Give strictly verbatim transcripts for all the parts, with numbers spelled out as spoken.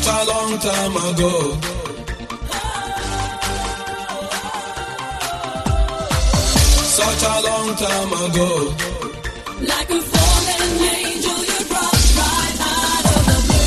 Such a long time ago. Such a long time ago. Like a fallen angel, you dropped right out of the blue.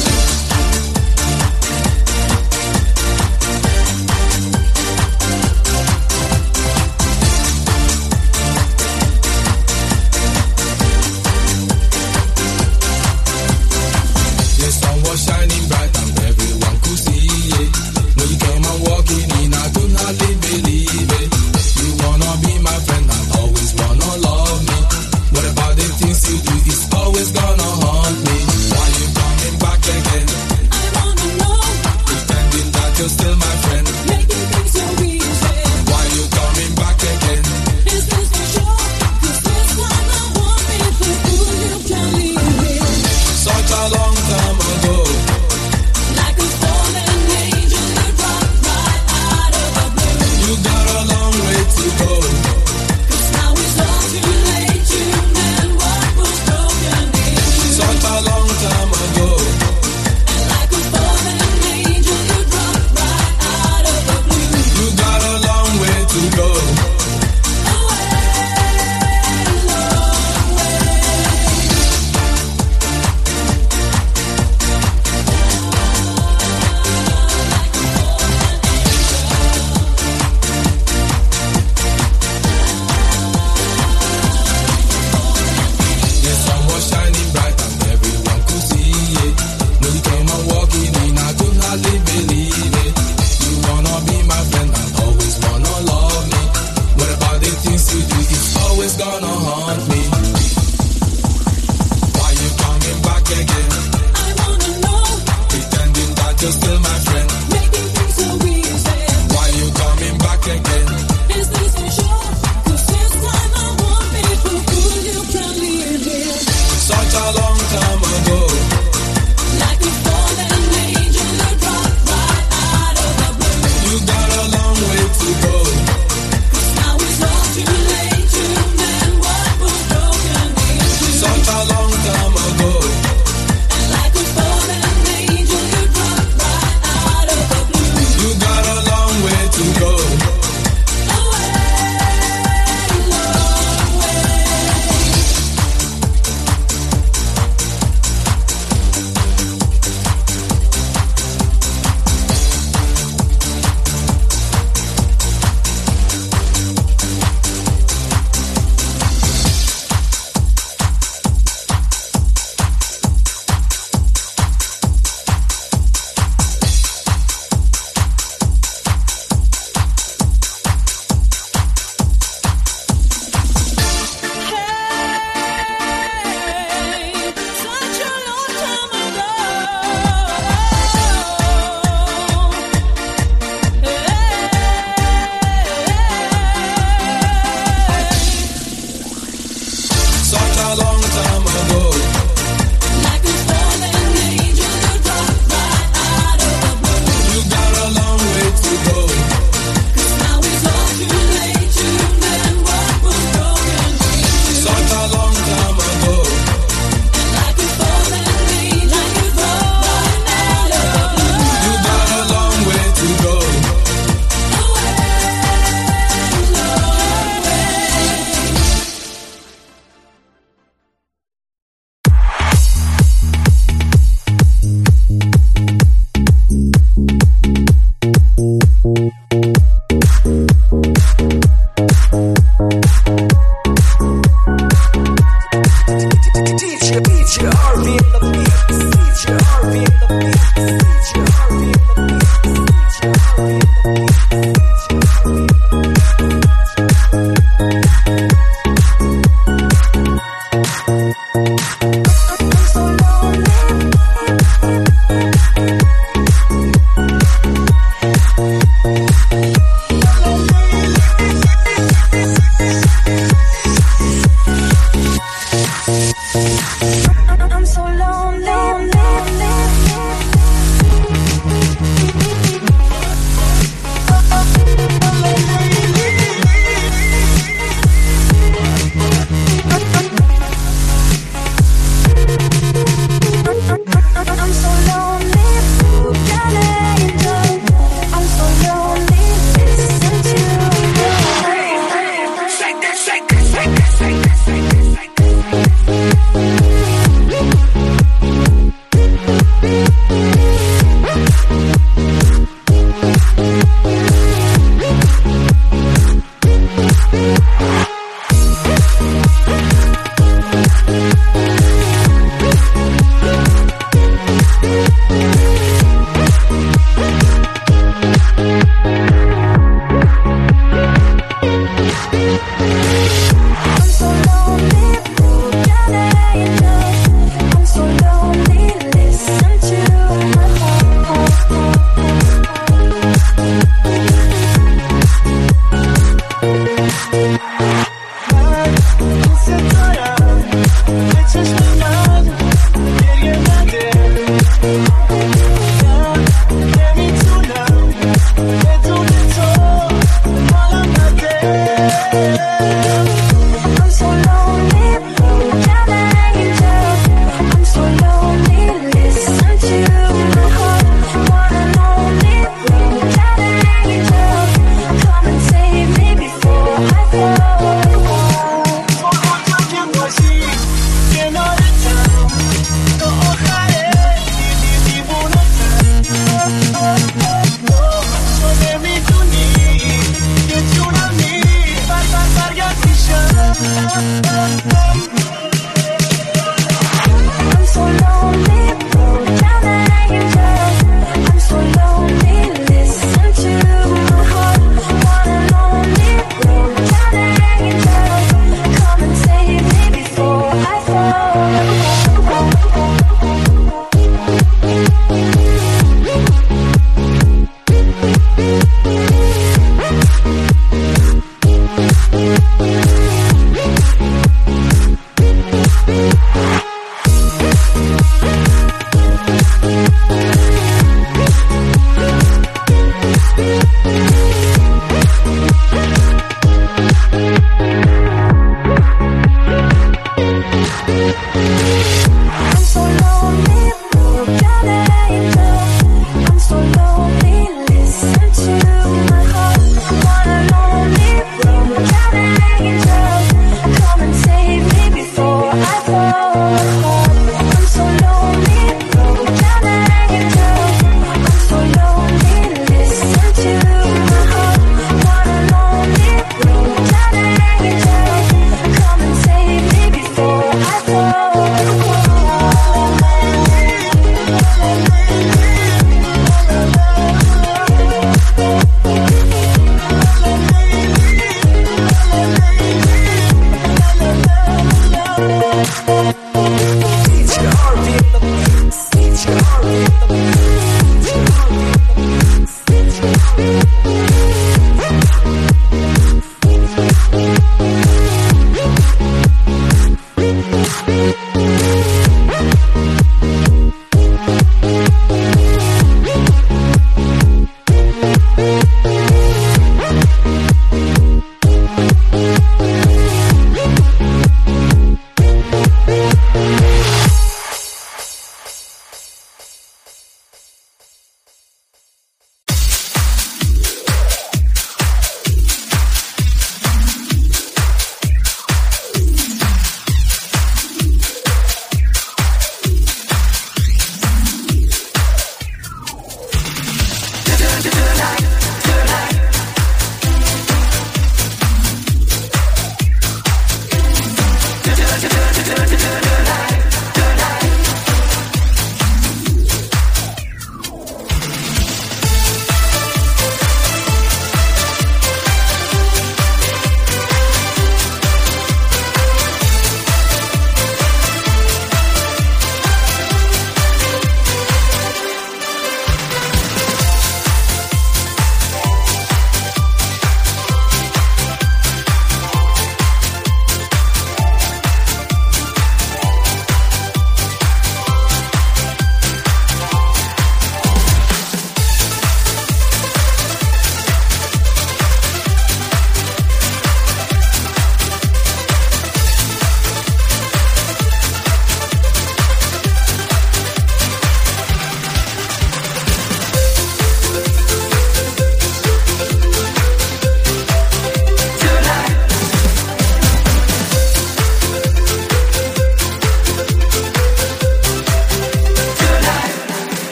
The sun was shining bright and everyone could see it. When you came and walking in, I could hardly believe it. You wanna be my friend and always wanna love me. What about the things you do? It's always gonna haunt me. Why you coming back again? I wanna know, Pretending that you're still my friend. making things so easy. Why you coming back again? Is this for sure? 'Cause this time I want me to fool you, can't leave here. Such a long time ago. Like a fallen angel, you dropped right out of the blue. You got a long way to go. 'Cause now it's all too late to mend what was broken in. Such a long time ago. And like a fallen angel, you dropped right out of the blue. You got a long way to go. The sun was shining bright and everyone could see it. When you came and walking in, I could hardly believe it. You wanna be my friend and always wanna love me. What about the things you do? It's always gonna haunt me. Why you coming back again? I wanna know, Pretending that you're still my friend. making things so easy. Why you coming back again? Is this for sure? 'Cause this time I want me to fool you, can't leave here. Such a long time ago. Like a fallen angel, you dropped right out of the blue. You got a long way to go. 'Cause now it's all too late to mend what was broken in. Such a long time ago. And like a fallen angel, you dropped right out of the blue. You got a long way to go.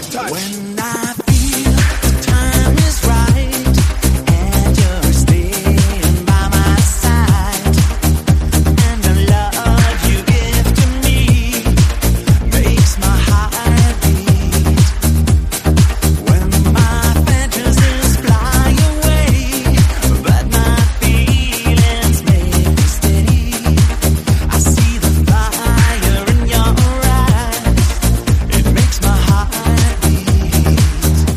touch. When I feel the time is right and you're staying by my side, and the love you give to me makes my heart beat. When my fantasies fly away, but my feelings make me stay. I see the fire in your eyes. It makes my heart beat.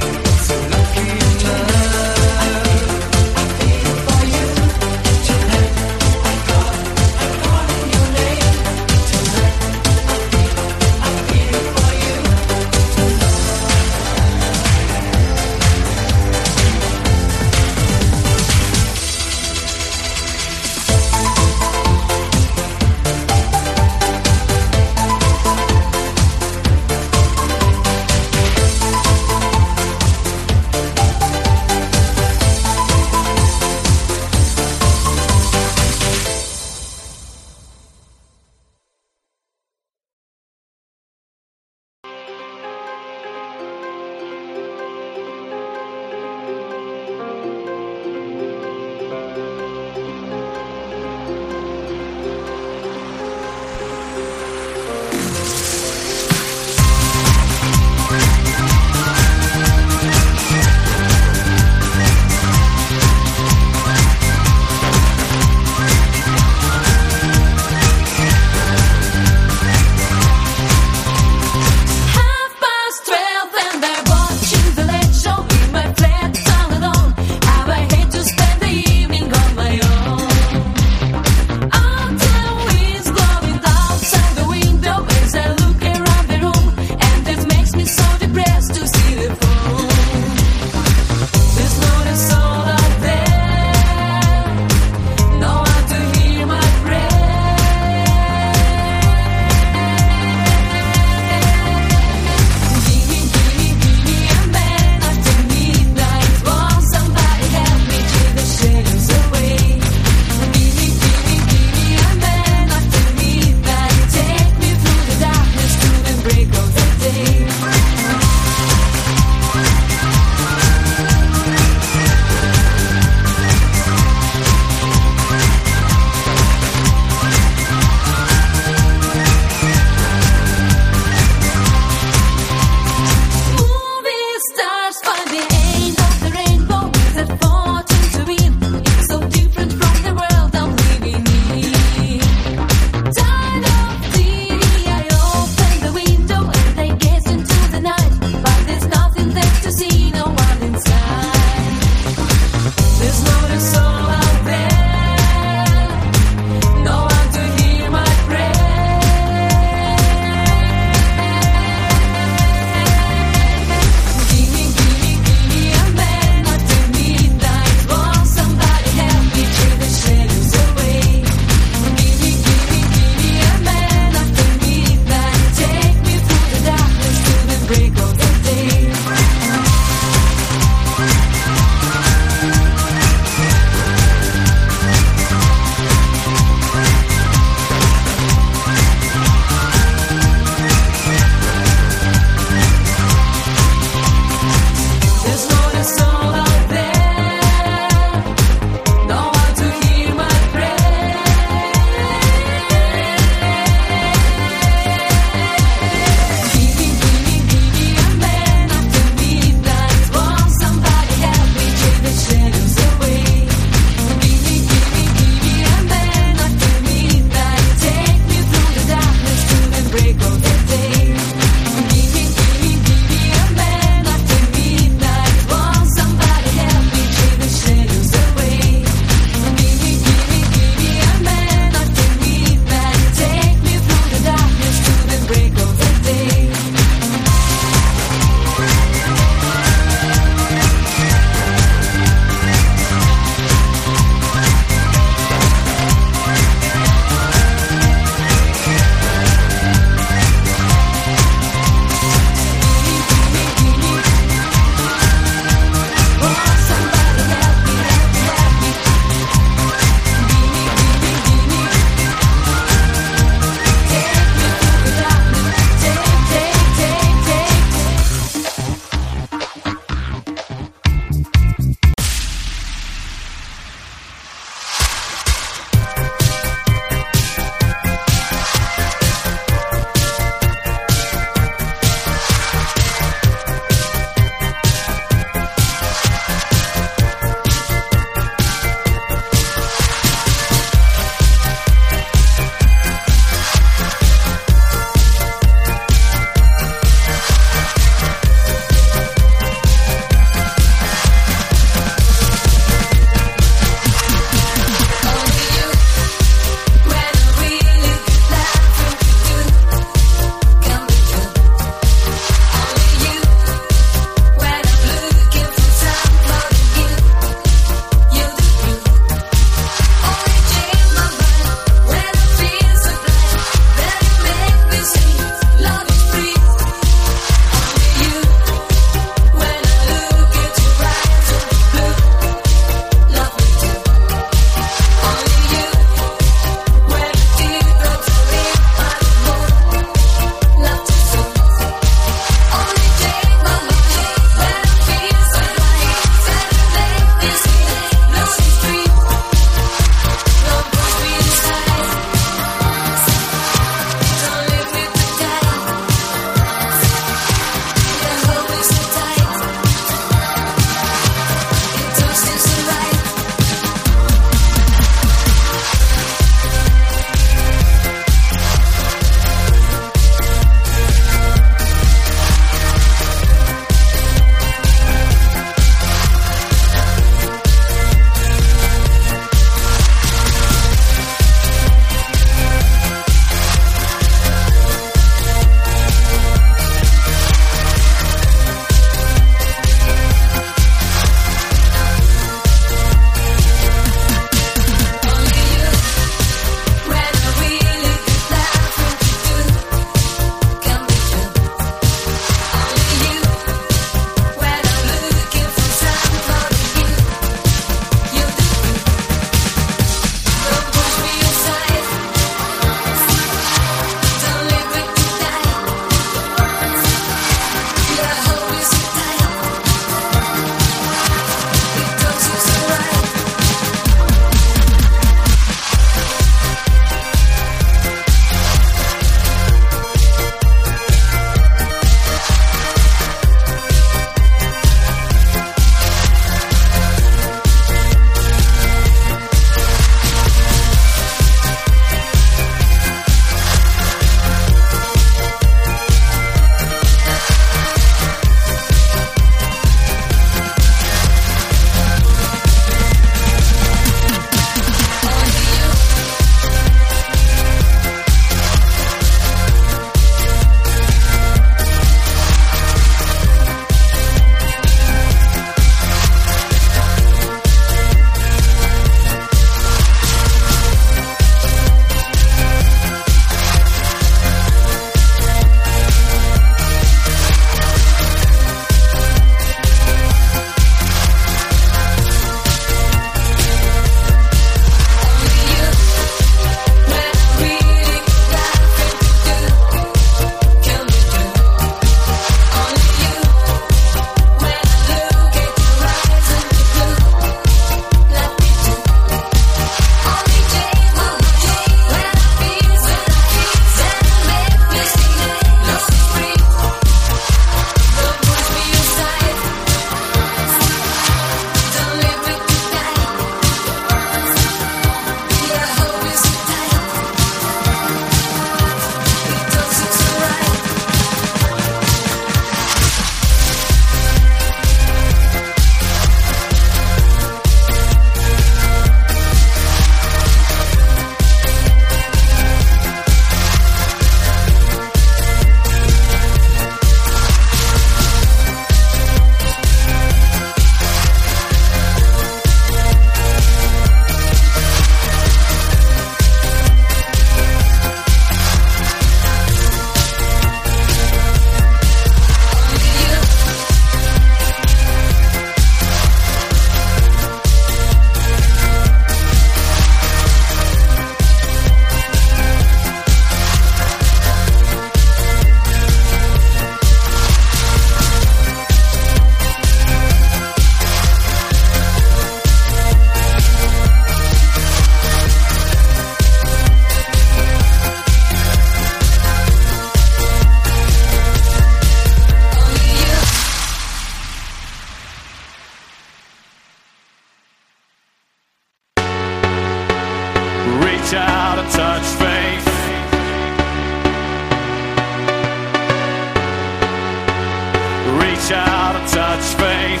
touch faith.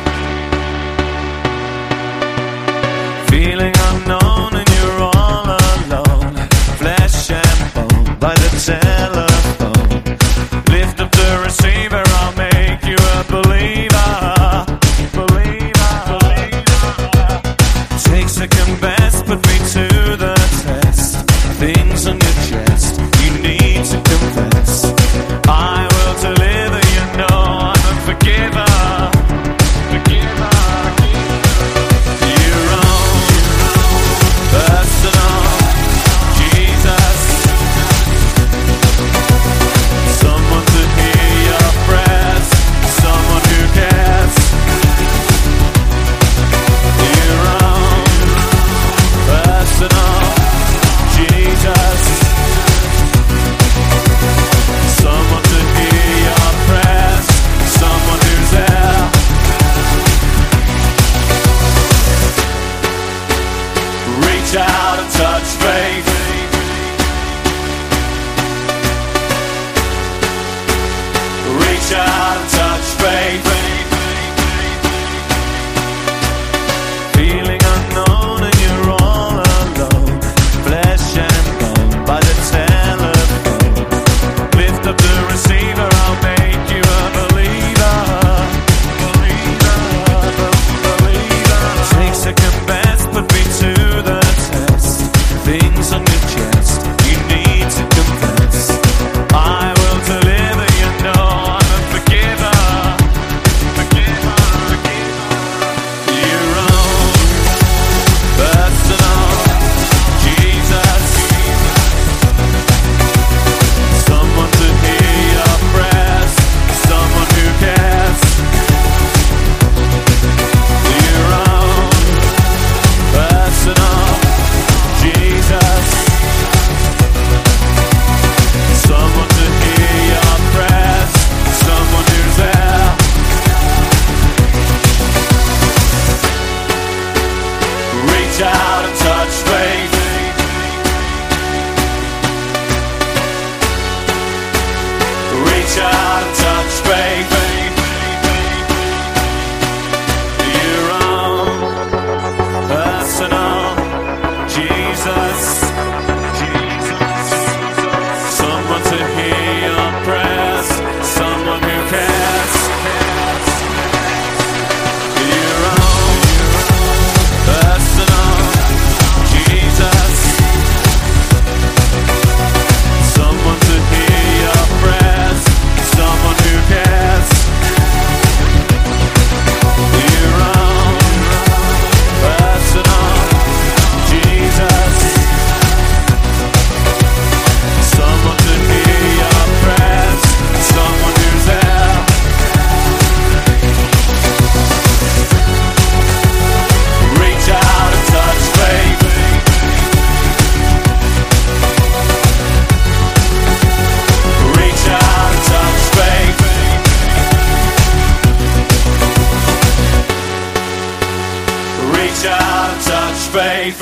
Feeling unknown and you're all alone. Flesh and bone by the telephone. Lift up the receiver, I'll make you a believer. Believer, believer. Take second best, put me to the test. Things on your chest, you need to confess. I will deliver, you know I'm a forgiver. Forgiver. Your own personal Jesus. Someone to hear your prayers, someone who cares. Your own personal Jesus. Someone to hear your prayers, someone who's there. Reach out and touch faith. Reach out and touch faith. Feeling unknown and you're all alone. Flesh and bone by the telephone. Lift up the receiver, I'll make you a believer. Believer, believer. Take second best, put me to the test. Things on your chest, you need to confess. I will deliver, you know I'm a forgiver. Forgiver, forgiver. Your own personal Jesus. Someone to hear your prayers, someone who cares. Your own personal Jesus. Someone to hear your prayers, someone who's there. Reach out and touch faith. Reach out and touch faith. Your own personal Jesus. Someone to hear your prayers, someone who cares. Your own personal Jesus. Someone to hear your prayers, someone who cares. Your own personal Jesus. Someone to hear your prayers, someone who's there. Reach out and touch faith. Reach out and touch faith. Reach out and touch faith.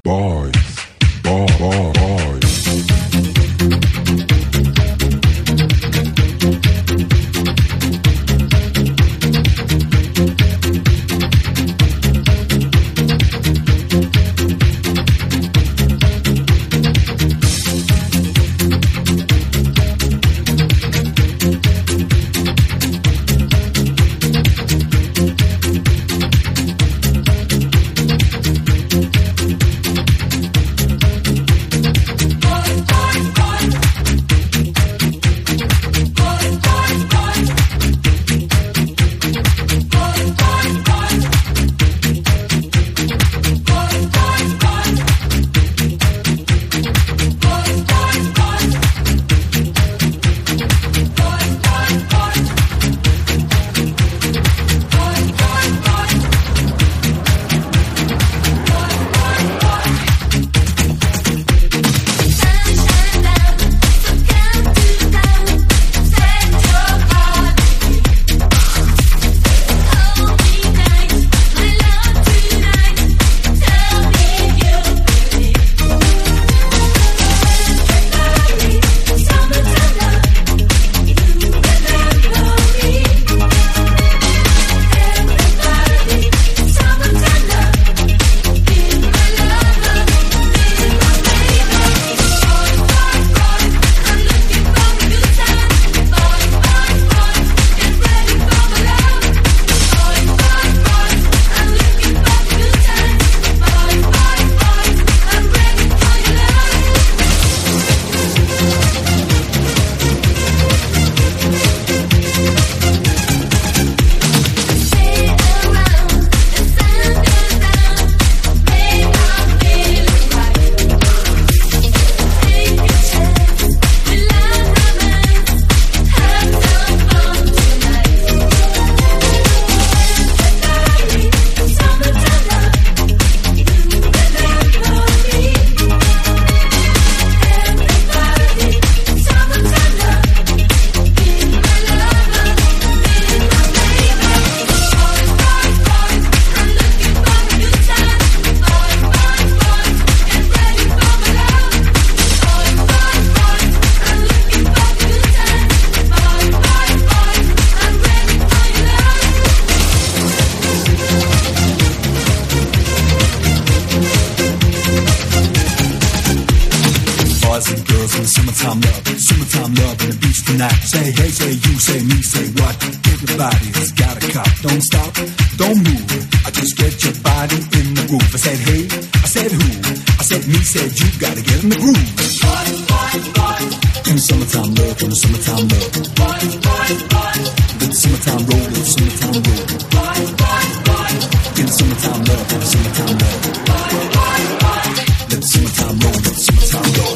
boys, boy, boy, boys. Summertime love, summertime love and the beach tonight. Say hey, say you, say me, say what? Everybody's got a cop. Don't stop, don't move. I just get your body in the groove. I said hey, I said who? I said me, said you. Gotta get in the groove. Boys, boys, boys. In the summertime love, in the summertime love. Boys, boys, boys. Let the summertime roll, let the summertime roll. Boys, boys, boys. In the summertime love, in the summertime love. Boys, boys, boys. Let the summertime roll, let the summertime roll.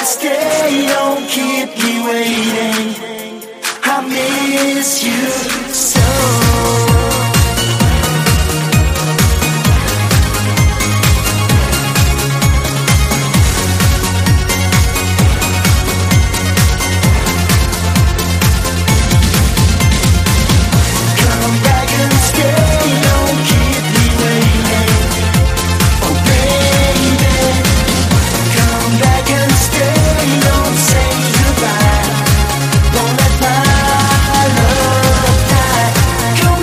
stay, don't keep me waiting. I miss you so. Come back and stay, don't keep me waiting. Oh baby, come back and stay, don't say goodbye. Don't let my love die. Come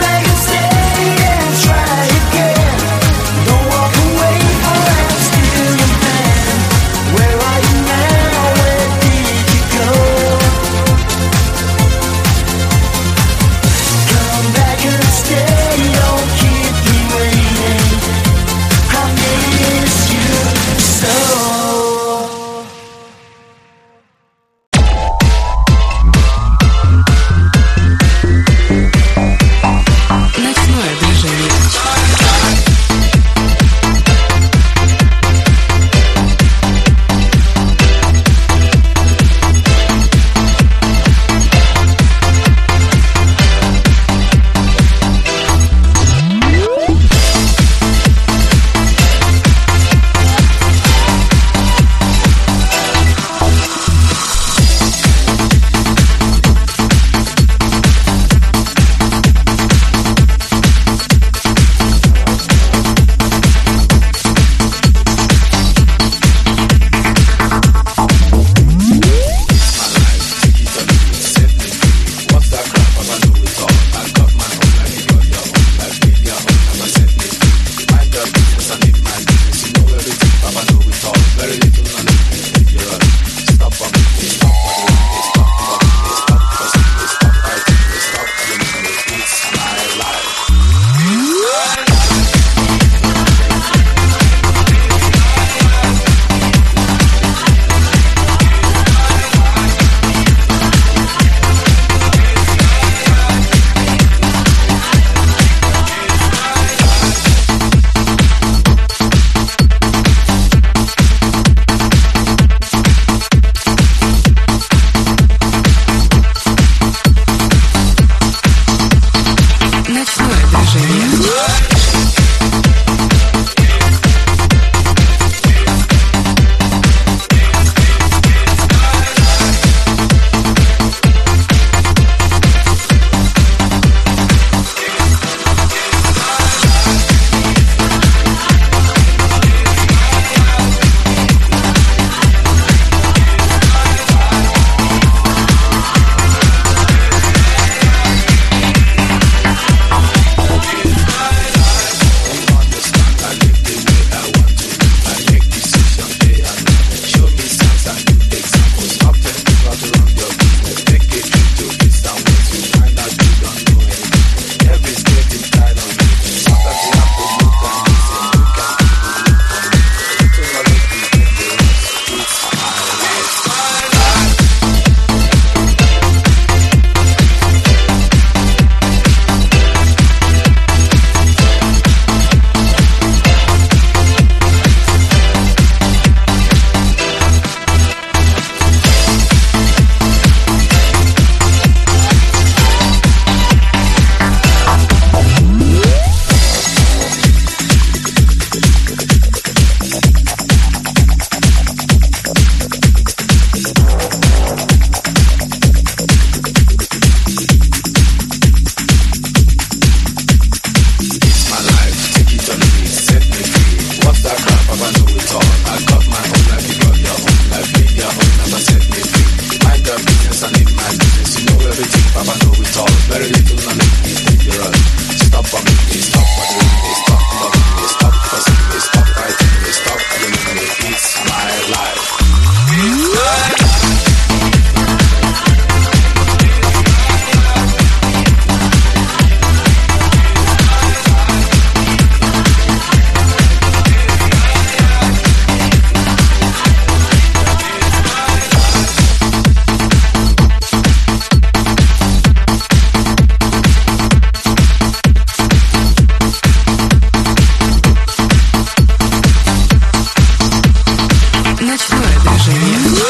Ночное движение.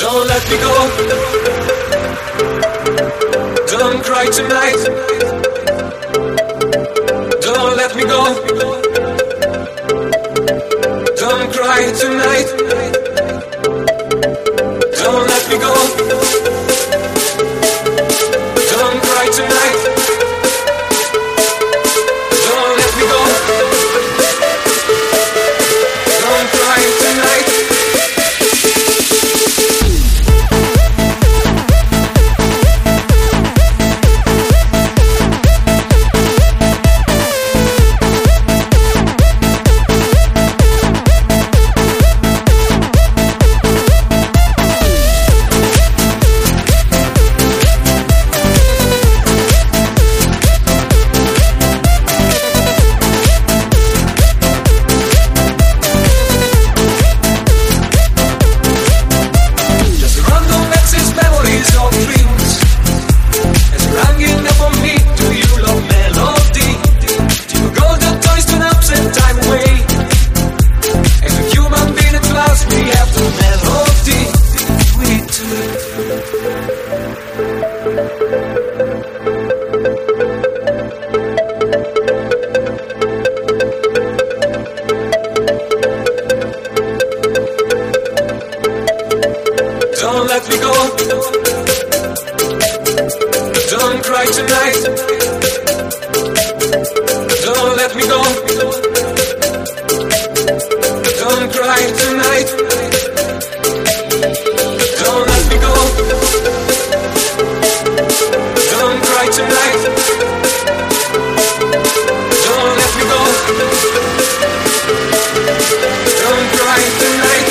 Don't let me go. Don't cry tonight. Don't let me go. Don't cry tonight. Don't let me go. Don't cry tonight. Don't let me go. Don't cry tonight. Don't let me go. Don't cry tonight. Don't let me go. Don't cry tonight. Don't let me go. Don't cry tonight. Don't let me go. Don't cry tonight.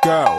go.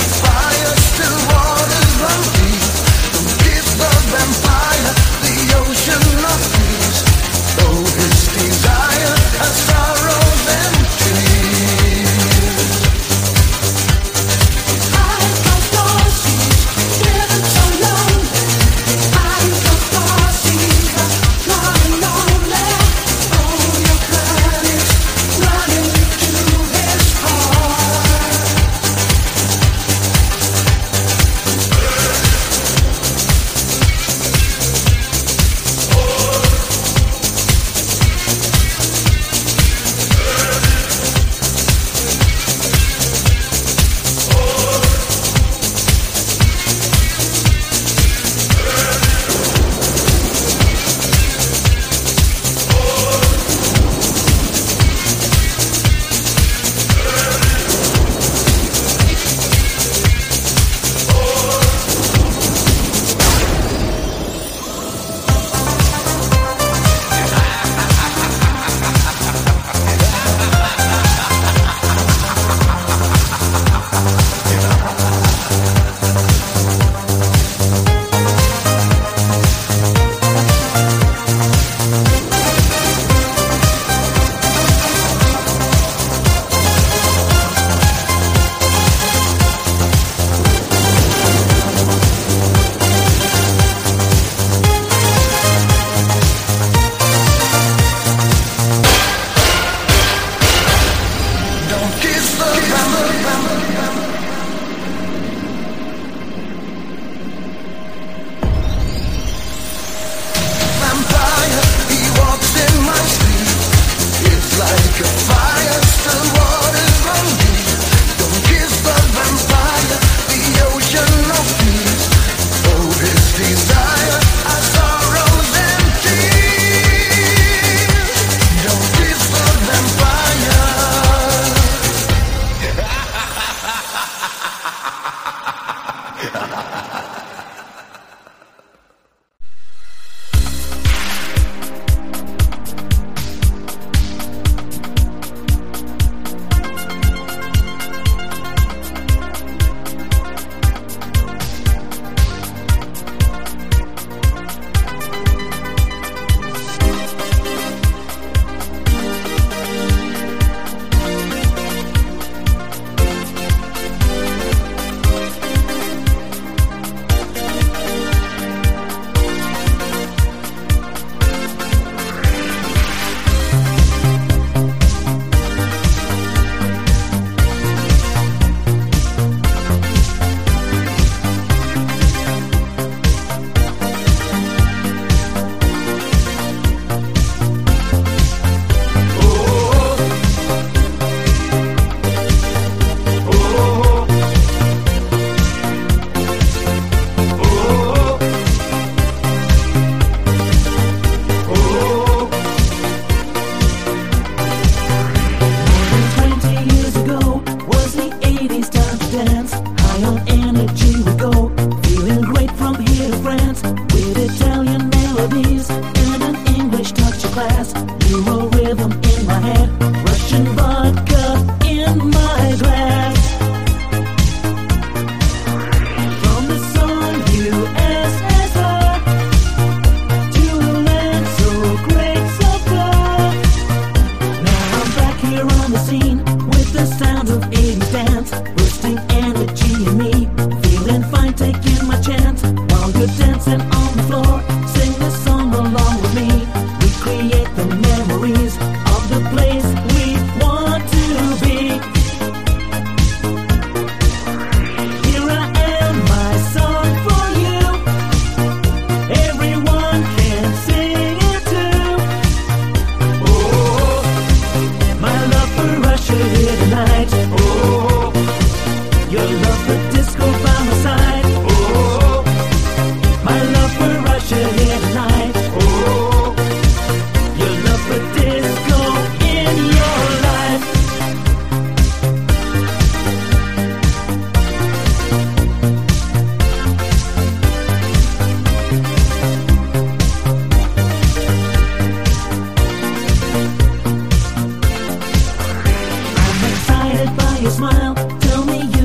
here tonight. Oh,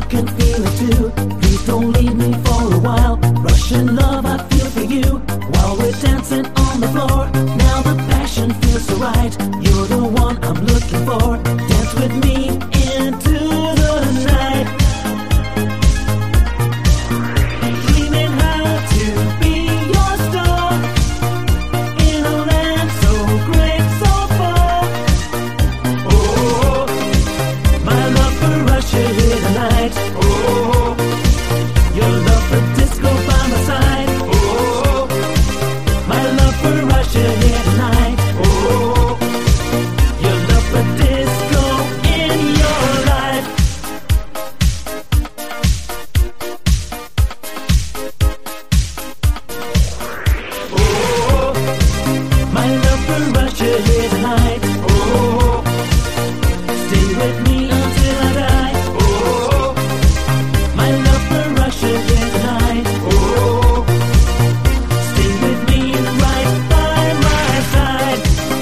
can feel it too. Please don't leave me for a while. Russian love I feel for you while we're dancing on the floor. Now the passion feels so right. You're the one I'm looking for. Dance with me into the night. Dreaming how to be your star in a land so great, so far. Oh, my love for Russia here tonight. Oh, your love for disco by my side. Oh, my love for Russia here tonight. Oh, your love for disco in your life. Oh, my love for Russia here tonight. Oh, stay with me until I die. Oh, my love for Russia here tonight. Oh, stay with me right by my side.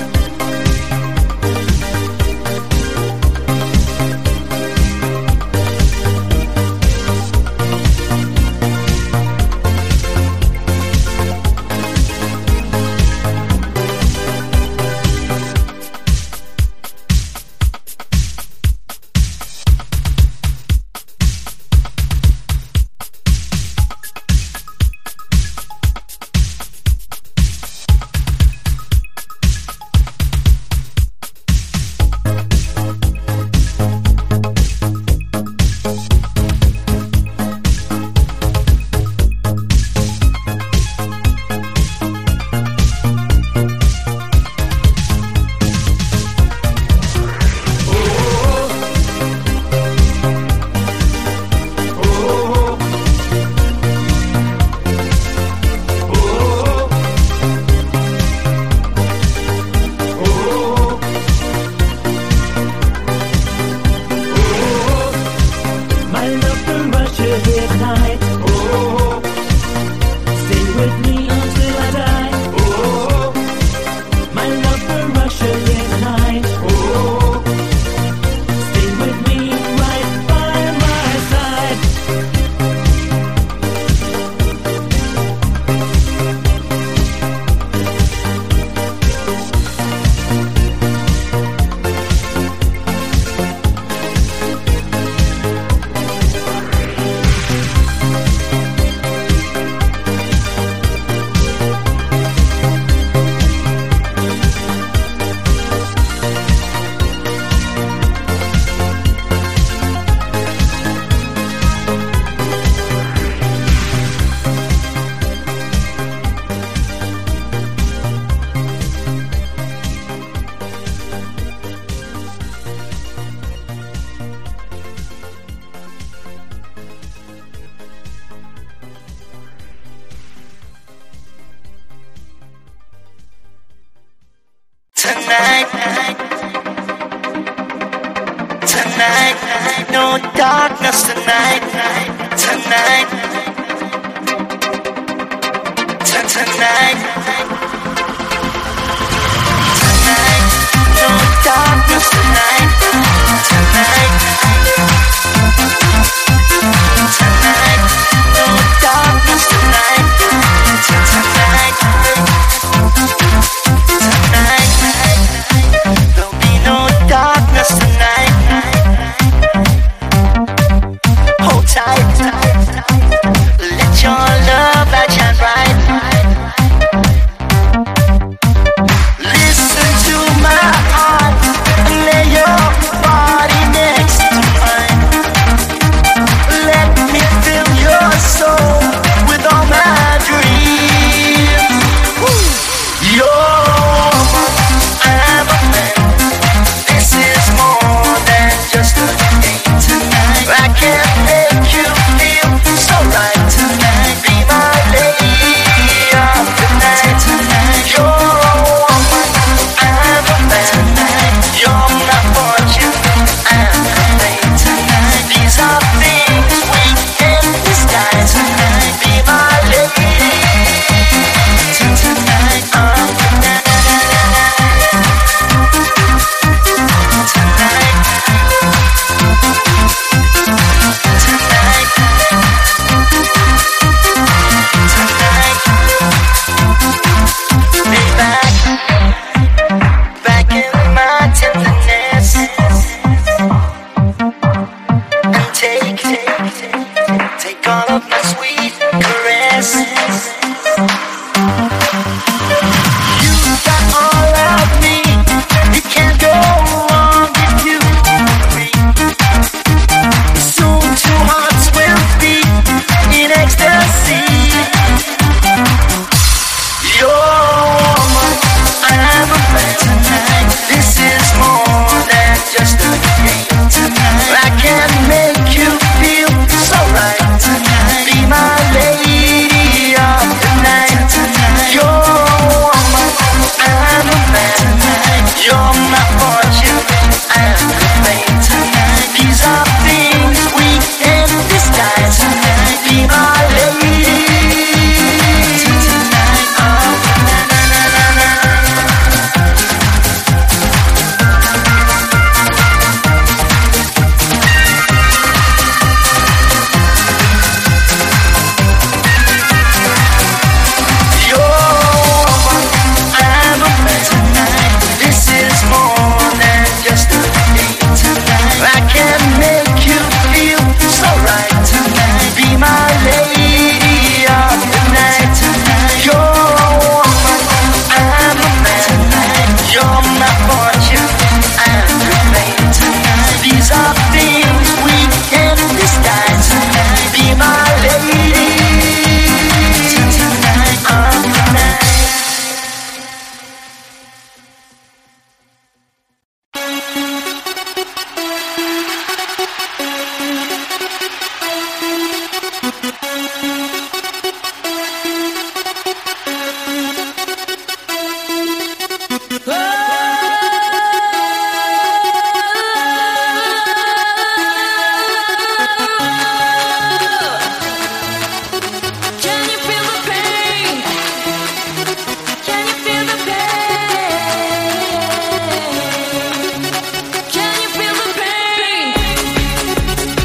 My love for Russia here tonight. Oh, stay with me until I die. Oh, my love for Russia here tonight. Oh, stay with me right by my side. Tonight, tonight, no darkness tonight, tonight, T- tonight, tonight, no darkness tonight, tonight, tonight, no darkness tonight, tonight, tonight. There'll be no darkness tonight. Hold tight. Let your love light shine bright. Listen to my heart and lay your body next to Take all of my sweet caresses. You got all of me. You can't go wrong if you agree. Soon two hearts will beat in ecstasy. You're a woman, I'm a man tonight. This is more than just a game tonight. I can make you feel so right tonight. Be my lady of the night tonight. You're a woman, I'm a man tonight. You're my fortune, I'm the fame tonight. These are things we can't disguise tonight. Be my lady tonight. Oh, na na na na na. You're a woman, I'm a man tonight. This is more than just a date tonight. I can make you feel so right tonight. Be my lady of the night tonight. You're a woman, I'm a man tonight. You're my fortune, I'm the fame tonight. These are things we can't disguise tonight. Be my lady tonight. I'm tonight. Can you feel the pain? Can you feel the pain? Can you feel the pain?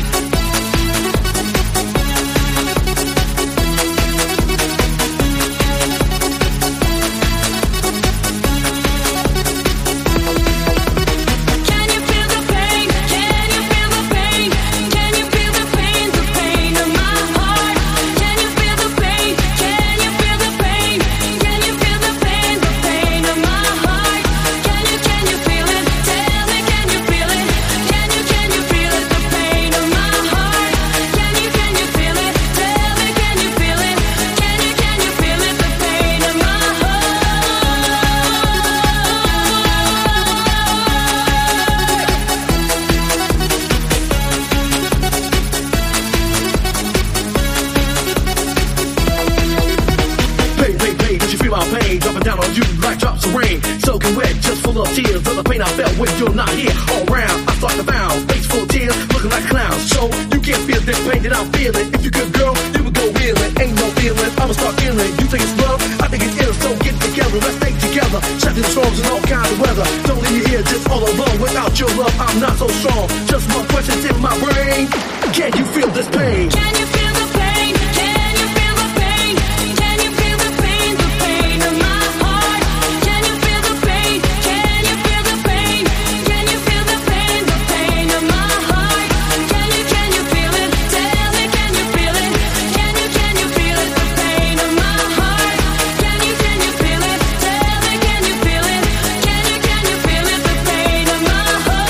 Can you feel the pain? Can you feel the pain? Can you feel the pain? The pain of my heart. Can you feel the pain? Can you feel the pain? Can you feel the pain? The pain of my heart. Can you can you feel it? Tell me, can you feel it? Can you can you feel it? The pain of my heart. Can you can you feel it? Tell me, can you feel it? Can you can you feel it? The pain of my heart. Pain, pain, pain, did you feel my pain? Dropping down on you like drops of rain. Soaking wet, just full of tears. Of the pain I felt when you're not here. All round, I start to bound. Face full of tears, looking like clowns. So, you can't feel this pain that I'm feeling. If you could, girl, you would go reeling. Ain't no feeling, I'ma start feeling. You think it's love, I think it's ill. So get together, let's stay together. Shutting the storms in all kinds of weather. Don't leave me here just all alone. Without your love, I'm not so strong. Just one question's in my brain. Can you feel this pain? Can you feel the pain? Can you feel the pain? Can you feel the pain? The pain of my heart. Can you feel the pain? Can you feel the pain? Can you feel the pain? The pain of my heart. Can you can you feel it? Tell me, can you feel it? Can you can you feel it? The pain of my heart. Can you can you feel it? Tell me, can you feel it? Can you can you feel it? The pain of my heart.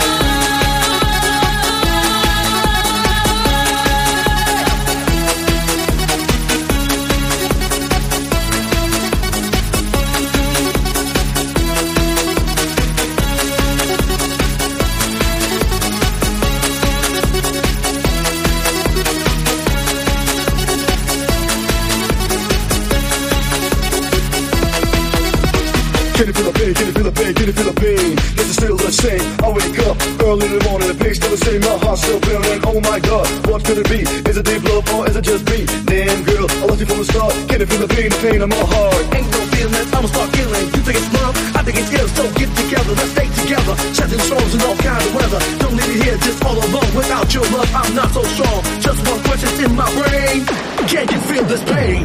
Can you feel the pain? Can you feel the pain? Can you feel the pain? This is still the same. I wake up early in the morning, the pain's still the same. My heart's still pounding. Oh my God, what could it be? Is it deep love or is it just me? Damn girl, I lost you from the start. Can you feel the pain? The pain of my heart. Ain't no feeling, I'ma start feeling. You think it's love? I think it's ill. So get together, let's stay together. Setting storms in all kinds of weather. Don't leave me here just all alone. Without your love, I'm not so strong. Just one question's in my brain. Can you feel this pain?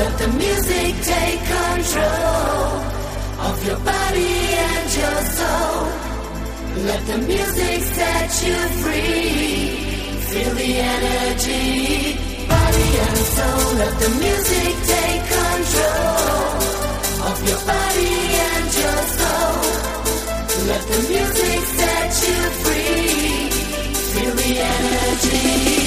let the music take control of your body and your soul. Let the music set you free. Feel the energy, body and soul. Let the music take control of your body and your soul. Let the music set you free. Feel the energy.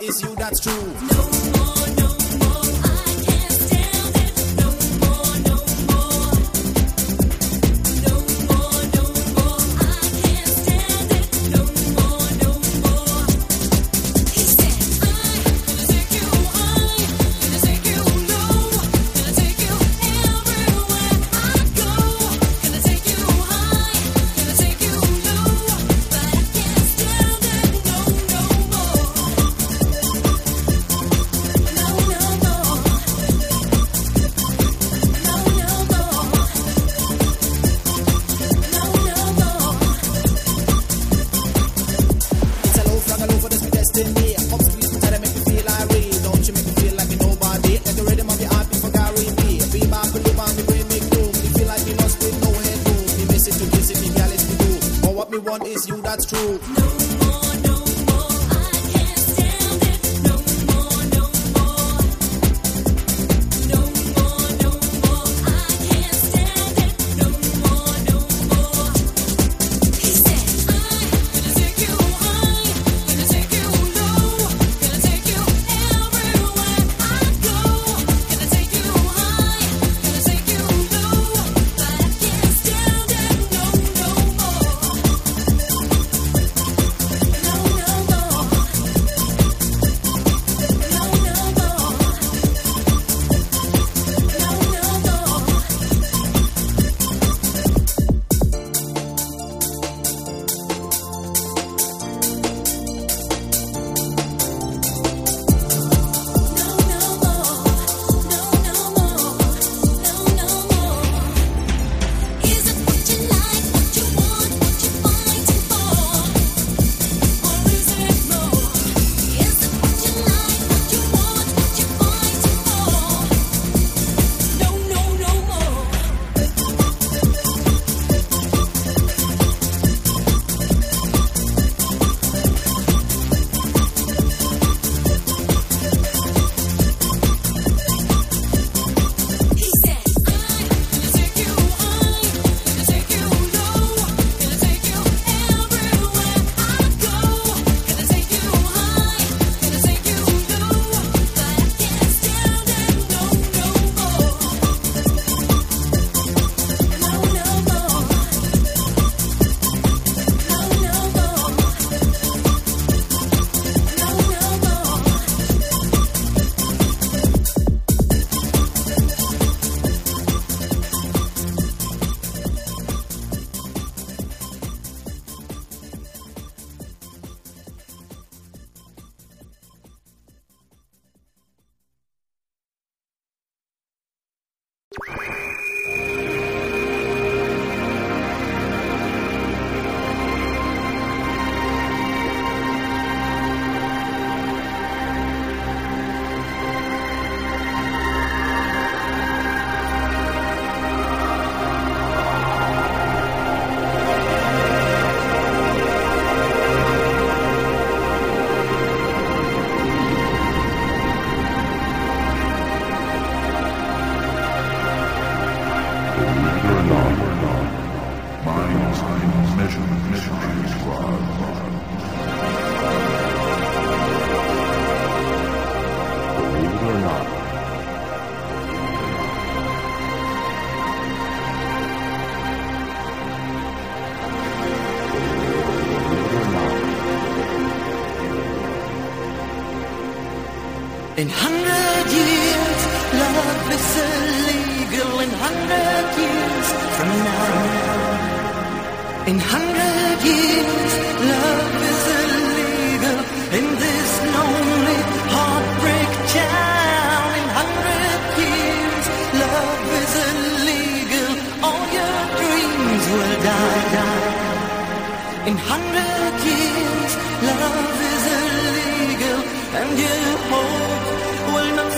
want is you, that's true. In hundred years, love is illegal. In hundred years from now. In hundred years, love is illegal in this lonely heartbreak town. In hundred years, love is illegal. All your dreams will die, die. In hundred years, love is illegal, and you hope will not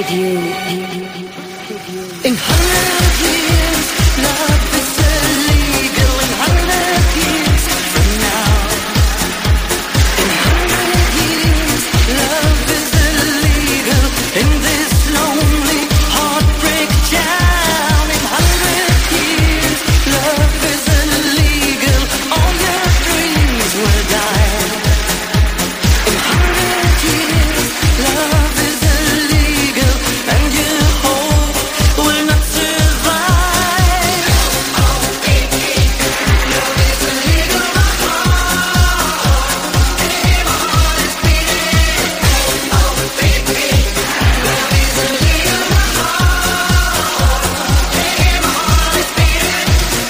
you. In hundred years, love is illegal. In hundred years from now. In hundred years, love is illegal. In this lonely heartbreak town. In hundred years, love is illegal. All your dreams will die. In hundred years, love is illegal, and your hope will not survive. Oh, baby, love is illegal. My heart, hey, my heart is beating. Oh, baby, love is illegal. My heart, hey, my heart is beating.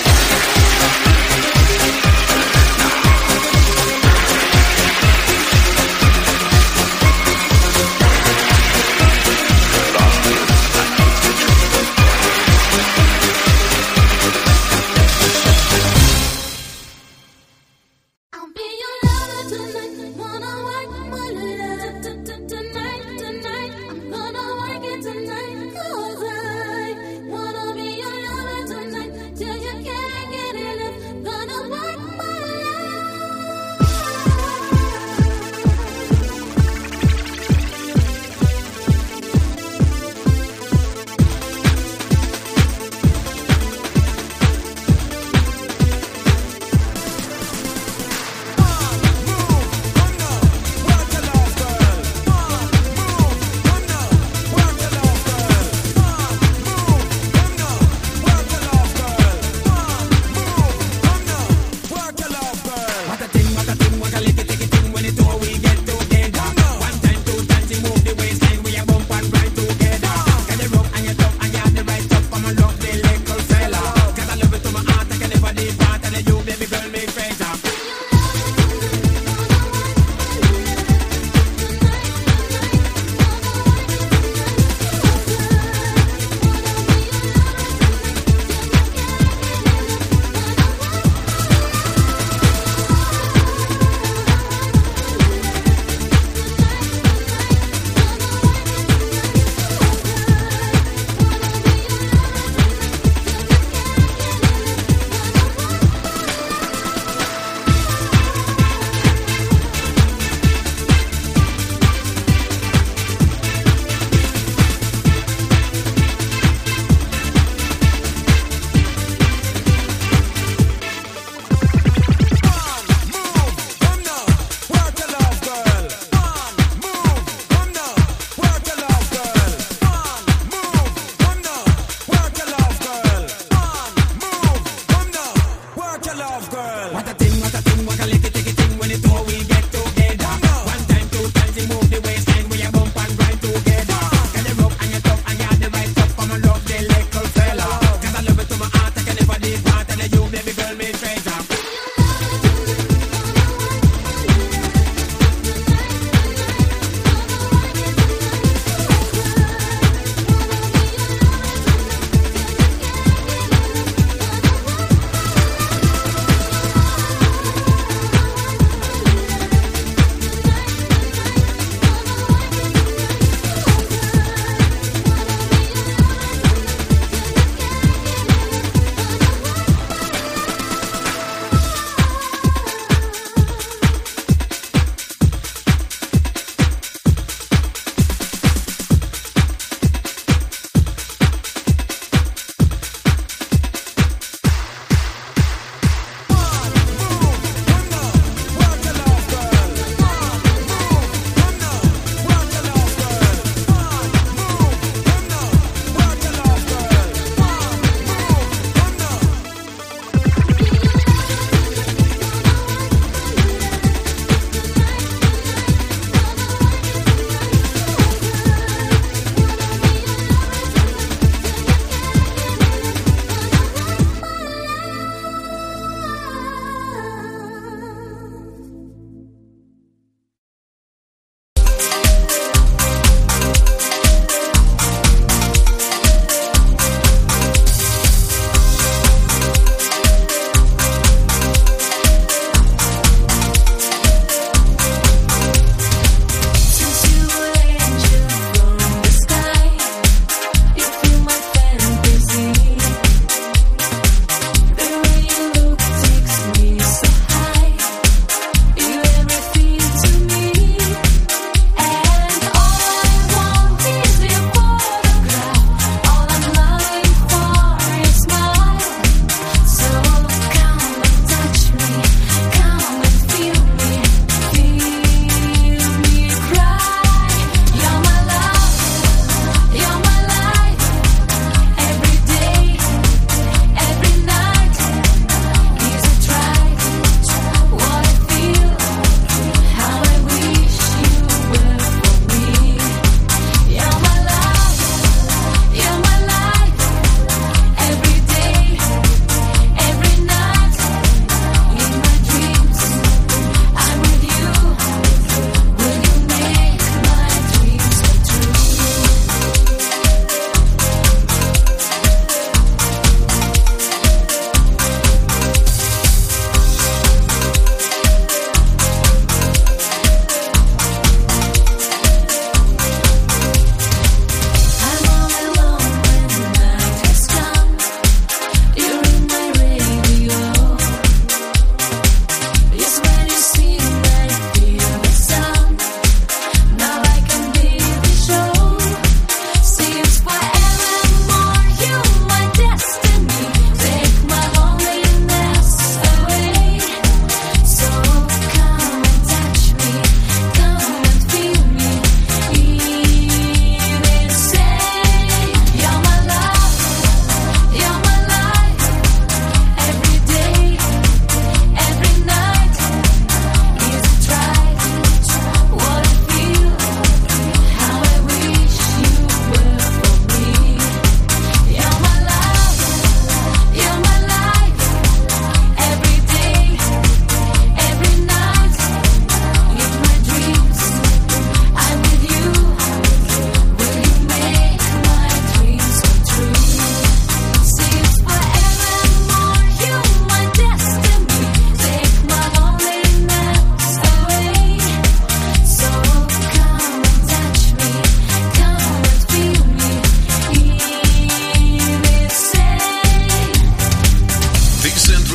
I'll be your lover tonight. Wanna work my love tonight, tonight. I'm gonna work it tonight. 'Cause I wanna be your lover tonight. Till you can't get enough. Gonna work my What a thing, what a thing, what a little ticky thing when it's all we get together. One time, two times, you move the waistline, we a bump and ride together. Get the rope and you top and you have the right stuff, I'ma love the little fella. 'Cause I love it to my heart, I can never depart, and you, baby girl, make friends up. What a thing, what a thing, what a little ticky thing when it's all we get together. One time, two times, you move the waistline, we a bump and ride together. Get the rope and you top and you have the right stuff, I'ma love the little fella. 'Cause I love it to my heart, I can never depart, and you, baby girl, make friends up.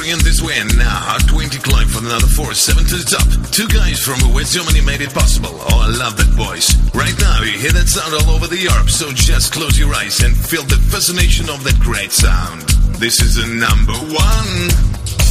bringing this way, and now Hot twenty climb for another four, seven to the top. Two guys from West Germany made it possible. Oh, I love that voice. Right now, you hear that sound all over the Europe, so just close your eyes and feel the fascination of that great sound. This is the number one.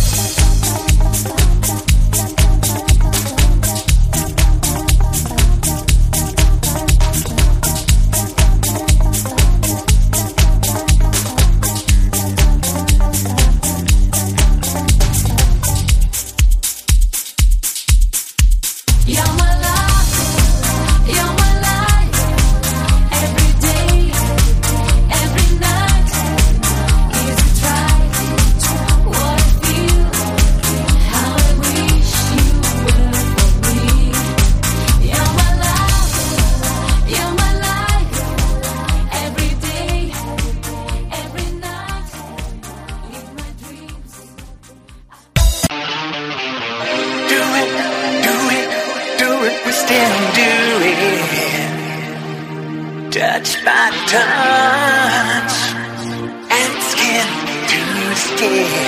Touch by touch and skin to skin.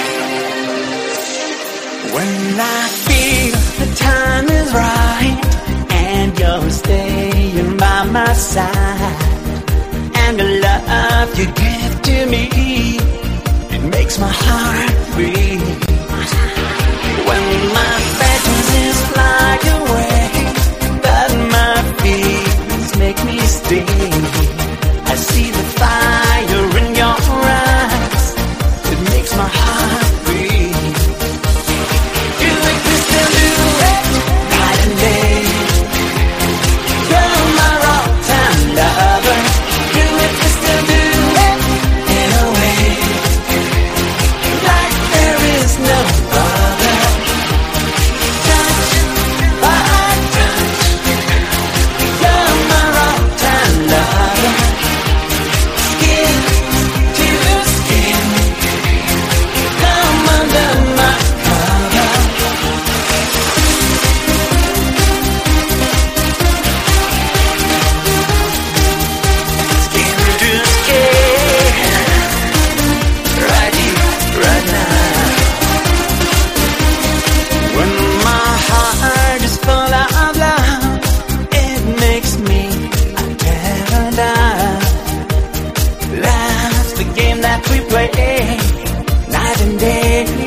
When I feel the time is right and you're staying by my side, and the love you give to me, it makes my heart beat. When my fantasies fly away, but my feelings make me stay. I see the fire in your eyes. It makes my heart beat. Do it, we still do it, night and day. You're my all-time lover. Do it, we still do it, in a way, like there is no other. Touch by touch, you're my all-time lover. Skin to skin, come under my cover. Skin to skin, right here, right now. When my heart is full of love, it makes me a paradise. That's the game that we play, night and day.